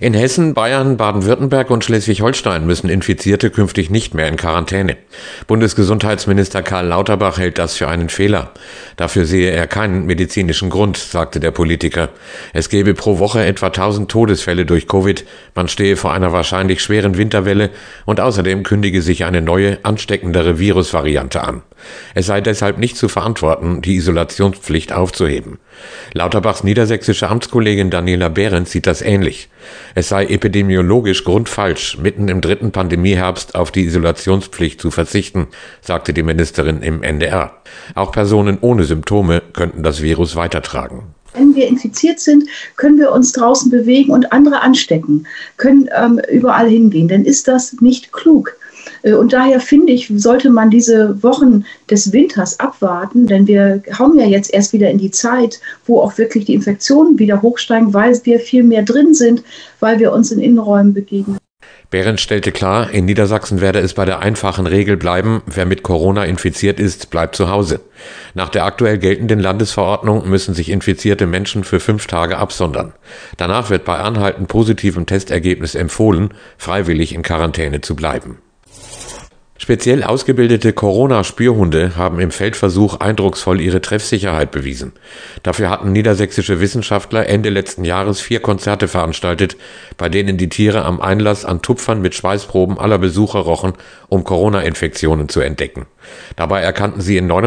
In Hessen, Bayern, Baden-Württemberg und Schleswig-Holstein müssen Infizierte künftig nicht mehr in Quarantäne. Bundesgesundheitsminister Karl Lauterbach hält das für einen Fehler. Dafür sehe er keinen medizinischen Grund, sagte der Politiker. Es gebe pro Woche etwa 1000 Todesfälle durch Covid, man stehe vor einer wahrscheinlich schweren Winterwelle und außerdem kündige sich eine neue, ansteckendere Virusvariante an. Es sei deshalb nicht zu verantworten, die Isolationspflicht aufzuheben. Lauterbachs niedersächsische Amtskollegin Daniela Behrens sieht das ähnlich. Es sei epidemiologisch grundfalsch, mitten im 3. Pandemieherbst auf die Isolationspflicht zu verzichten, sagte die Ministerin im NDR. Auch Personen ohne Symptome könnten das Virus weitertragen. Wenn wir infiziert sind, können wir uns draußen bewegen und andere anstecken, können überall hingehen. Dann ist das nicht klug. Und daher finde ich, sollte man diese Wochen des Winters abwarten, denn wir kommen ja jetzt erst wieder in die Zeit, wo auch wirklich die Infektionen wieder hochsteigen, weil wir viel mehr drin sind, weil wir uns in Innenräumen begegnen. Behrens stellte klar, in Niedersachsen werde es bei der einfachen Regel bleiben, wer mit Corona infiziert ist, bleibt zu Hause. Nach der aktuell geltenden Landesverordnung müssen sich infizierte Menschen für 5 Tage absondern. Danach wird bei anhaltend positivem Testergebnis empfohlen, freiwillig in Quarantäne zu bleiben. Speziell ausgebildete Corona-Spürhunde haben im Feldversuch eindrucksvoll ihre Treffsicherheit bewiesen. Dafür hatten niedersächsische Wissenschaftler Ende letzten Jahres 4 Konzerte veranstaltet, bei denen die Tiere am Einlass an Tupfern mit Schweißproben aller Besucher rochen, um Corona-Infektionen zu entdecken. Dabei erkannten sie in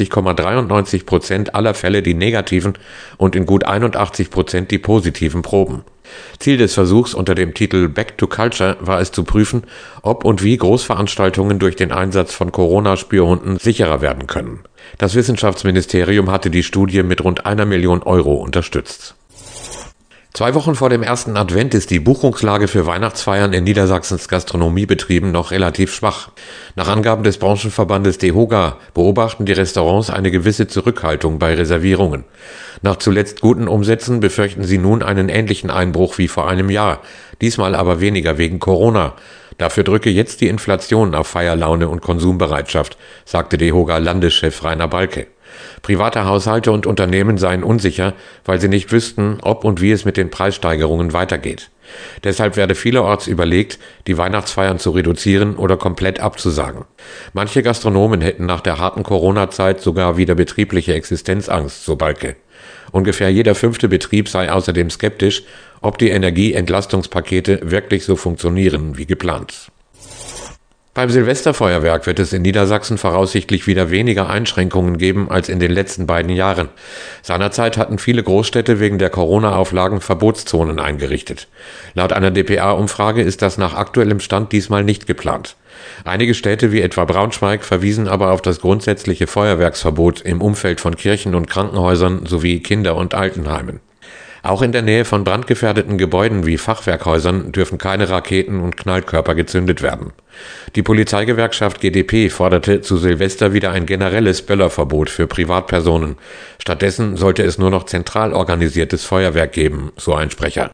99,93% aller Fälle die negativen und in gut 81% die positiven Proben. Ziel des Versuchs unter dem Titel Back to Culture war es zu prüfen, ob und wie Großveranstaltungen durch den Einsatz von Corona-Spürhunden sicherer werden können. Das Wissenschaftsministerium hatte die Studie mit rund 1 Million Euro unterstützt. 2 Wochen vor dem ersten Advent ist die Buchungslage für Weihnachtsfeiern in Niedersachsens Gastronomiebetrieben noch relativ schwach. Nach Angaben des Branchenverbandes DEHOGA beobachten die Restaurants eine gewisse Zurückhaltung bei Reservierungen. Nach zuletzt guten Umsätzen befürchten sie nun einen ähnlichen Einbruch wie vor einem Jahr, diesmal aber weniger wegen Corona. Dafür drücke jetzt die Inflation auf Feierlaune und Konsumbereitschaft, sagte DEHOGA-Landeschef Rainer Balke. Private Haushalte und Unternehmen seien unsicher, weil sie nicht wüssten, ob und wie es mit den Preissteigerungen weitergeht. Deshalb werde vielerorts überlegt, die Weihnachtsfeiern zu reduzieren oder komplett abzusagen. Manche Gastronomen hätten nach der harten Corona-Zeit sogar wieder betriebliche Existenzangst, so Balke. Ungefähr jeder 5. Betrieb sei außerdem skeptisch, ob die Energieentlastungspakete wirklich so funktionieren wie geplant. Beim Silvesterfeuerwerk wird es in Niedersachsen voraussichtlich wieder weniger Einschränkungen geben als in den letzten beiden Jahren. Seinerzeit hatten viele Großstädte wegen der Corona-Auflagen Verbotszonen eingerichtet. Laut einer dpa-Umfrage ist das nach aktuellem Stand diesmal nicht geplant. Einige Städte wie etwa Braunschweig verwiesen aber auf das grundsätzliche Feuerwerksverbot im Umfeld von Kirchen und Krankenhäusern sowie Kinder- und Altenheimen. Auch in der Nähe von brandgefährdeten Gebäuden wie Fachwerkhäusern dürfen keine Raketen und Knallkörper gezündet werden. Die Polizeigewerkschaft GdP forderte zu Silvester wieder ein generelles Böllerverbot für Privatpersonen. Stattdessen sollte es nur noch zentral organisiertes Feuerwerk geben, so ein Sprecher.